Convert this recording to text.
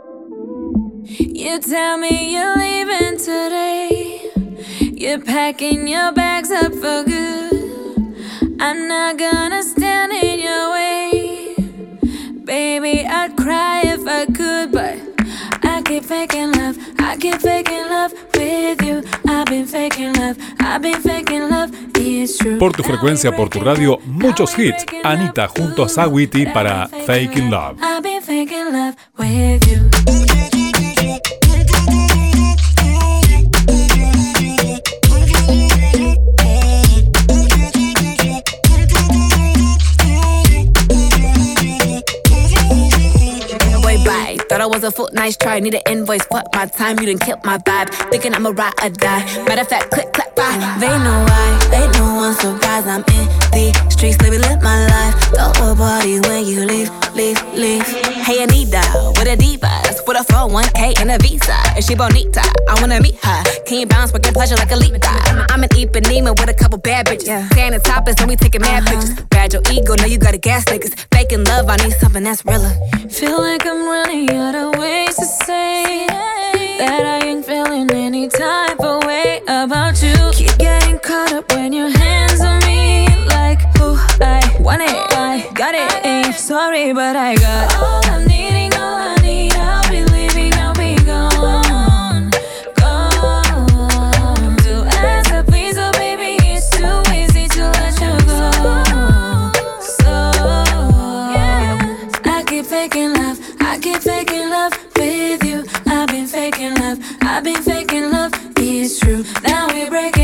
You tell me you're leaving today. You're packing your bags up for good. I'm not gonna stand in your way. Baby, I'd cry if I could, but I keep faking love. I keep faking love with you. I've been faking love. I've been faking love. It's true. Por tu frecuencia, por tu radio, muchos hits. Anita junto a Saweetie para Faking Love. I've been faking love with you. Thought I was a fool, nice try. Need an invoice, fuck my time. You done killed my vibe. Thinking I'ma ride or die. Matter of fact, click, clap, bye. They know why, ain't no one surprised. I'm in the streets, baby, live my life. Throw a party when you leave. Hey Anita, with a divas, with a 401k and a visa. Is she bonita? I wanna meet her. Can you bounce, but get pleasure like a leap? I'm an Ipanema with a couple bad bitches. Staying in topless, then we taking mad pictures. Bad your ego, know you got a gas niggas. Faking love, I need something that's realer. Feel like I'm running out of ways to say that I ain't feeling any type of way about you. Keep getting caught up when your hands on me, like, ooh, I want it, I got it. Ain't sorry, but I got all I'm needing, all I need. I'll be leaving, I'll be gone, gone. To ask a please, oh baby, it's too easy to let you go. So yeah, I keep faking love. I keep faking love with you. I've been faking love. I've been faking love. It's true. Now we break